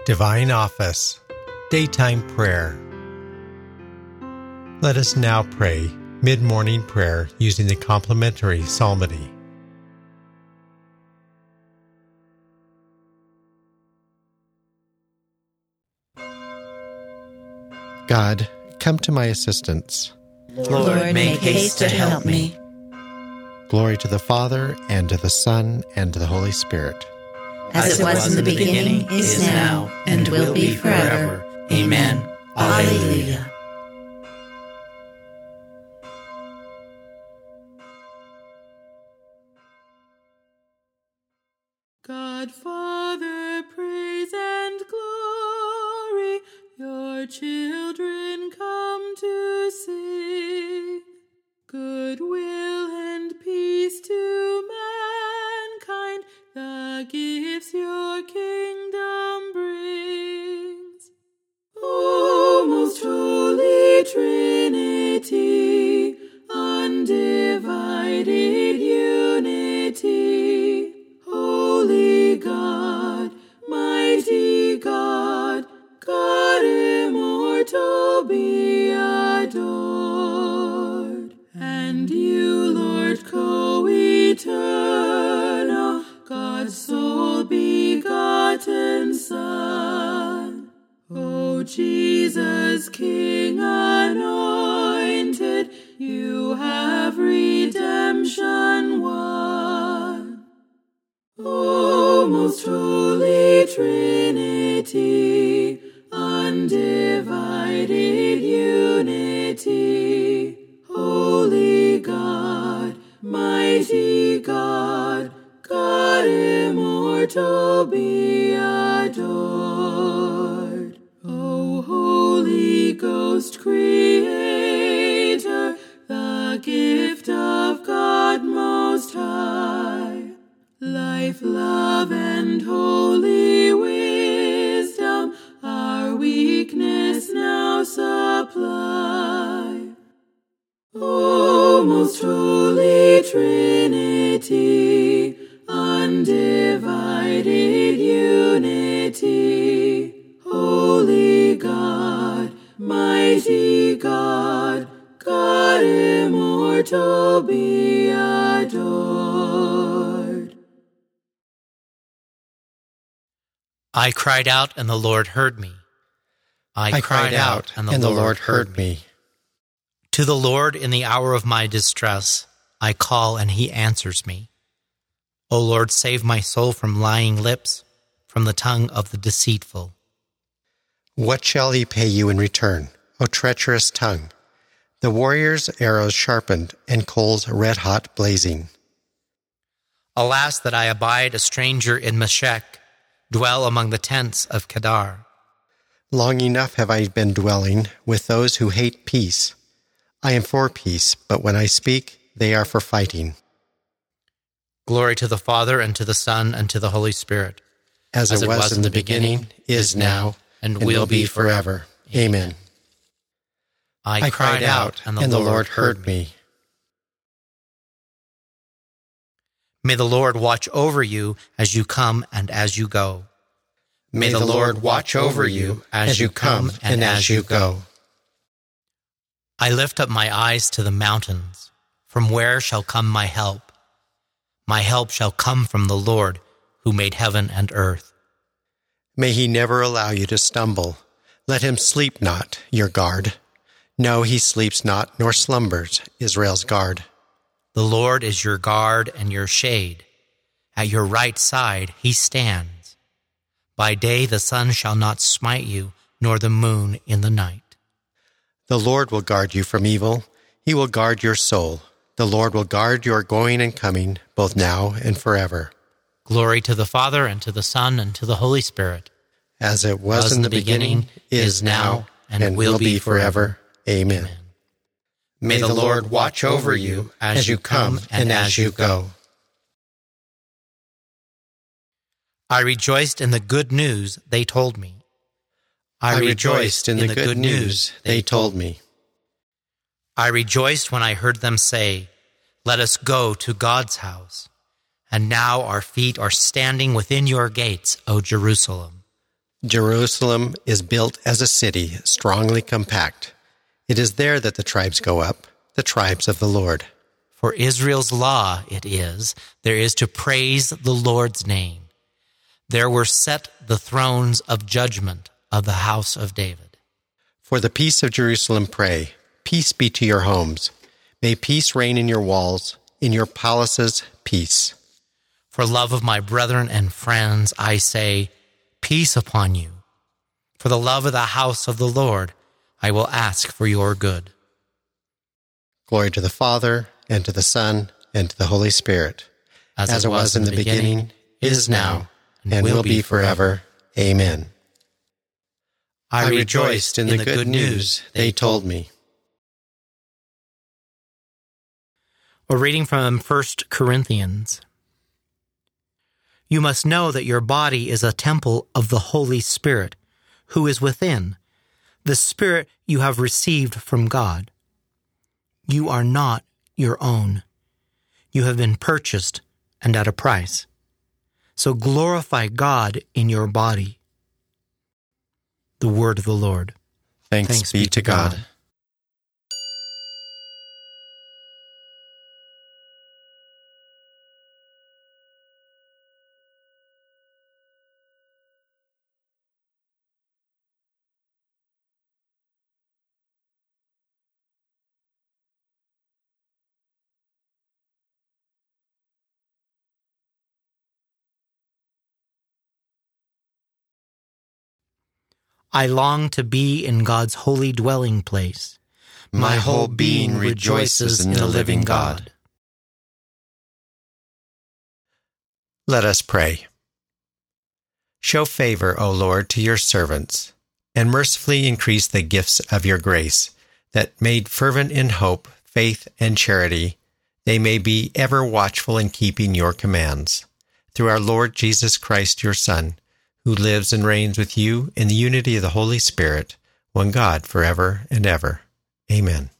Divine Office, Daytime Prayer. Let us now pray mid-morning prayer using the complementary psalmody. God, come to my assistance. Lord, make haste to help me. Glory to the Father, and to the Son, and to the Holy Spirit. As it was in the beginning, is now, and will be forever. Amen. Alleluia. God, Father, praise and glory, your children come to sing. Goodwill and peace to mankind, the gifts your kingdom brings. O most holy Trinity, undivided unity, Holy God, mighty God, God immortal, be adored. And you, Lord co-eternal, God's sole begotten Son, O Jesus, King anointed, you have redemption won. O most holy Trinity, undivided unity, Holy God, mighty God, God immortal, be adored. O Holy Ghost, Creator, the gift of God Most High, life, love, and holy wisdom, our weakness now supply. O most holy Trinity, undivided unity, Holy God, mighty God, God immortal, be adored. I cried out, and the Lord heard me. I cried out, and the Lord heard me. To the Lord in the hour of my distress, I call, and he answers me. O Lord, save my soul from lying lips, from the tongue of the deceitful. What shall he pay you in return, O treacherous tongue? The warrior's arrows sharpened, and coals red-hot blazing. Alas, that I abide a stranger in Meshech, dwell among the tents of Kedar. Long enough have I been dwelling with those who hate peace. I am for peace, but when I speak, they are for fighting. Glory to the Father, and to the Son, and to the Holy Spirit. As it was in the beginning, is now, and will be forever. Amen. I cried out, and the Lord heard me. May the Lord watch over you as you come and as you go. May the Lord watch over you as you come and as you go. I lift up my eyes to the mountains. From where shall come my help? My help shall come from the Lord, who made heaven and earth. May he never allow you to stumble. Let him sleep not, your guard. No, he sleeps not, nor slumbers, Israel's guard. The Lord is your guard and your shade. At your right side he stands. By day the sun shall not smite you, nor the moon in the night. The Lord will guard you from evil. He will guard your soul. The Lord will guard your going and coming, both now and forever. Glory to the Father, and to the Son, and to the Holy Spirit. As it was in the beginning, is now, and will be forever. Amen. May the Lord watch over you as you come and as you go. I rejoiced in the good news they told me. I rejoiced in the good news they told me. I rejoiced when I heard them say, "Let us go to God's house." And now our feet are standing within your gates, O Jerusalem. Jerusalem is built as a city, strongly compact. It is there that the tribes go up, the tribes of the Lord. For Israel's law it is, there is to praise the Lord's name. There were set the thrones of judgment of the house of David. For the peace of Jerusalem pray, peace be to your homes. May peace reign in your walls, in your palaces, peace. For love of my brethren and friends, I say, peace upon you. For the love of the house of the Lord, I will ask for your good. Glory to the Father, and to the Son, and to the Holy Spirit, as it was in the beginning, is now, and will be forever. Amen. I rejoiced in the good news they told me. A reading from 1 Corinthians. You must know that your body is a temple of the Holy Spirit, who is within, the Spirit you have received from God. You are not your own. You have been purchased and at a price. So glorify God in your body. The word of the Lord. Thanks be to God. I long to be in God's holy dwelling place. My whole being rejoices in the living God. Let us pray. Show favor, O Lord, to your servants, and mercifully increase the gifts of your grace, that made fervent in hope, faith, and charity, they may be ever watchful in keeping your commands. Through our Lord Jesus Christ, your Son, who lives and reigns with you in the unity of the Holy Spirit, one God, forever and ever. Amen.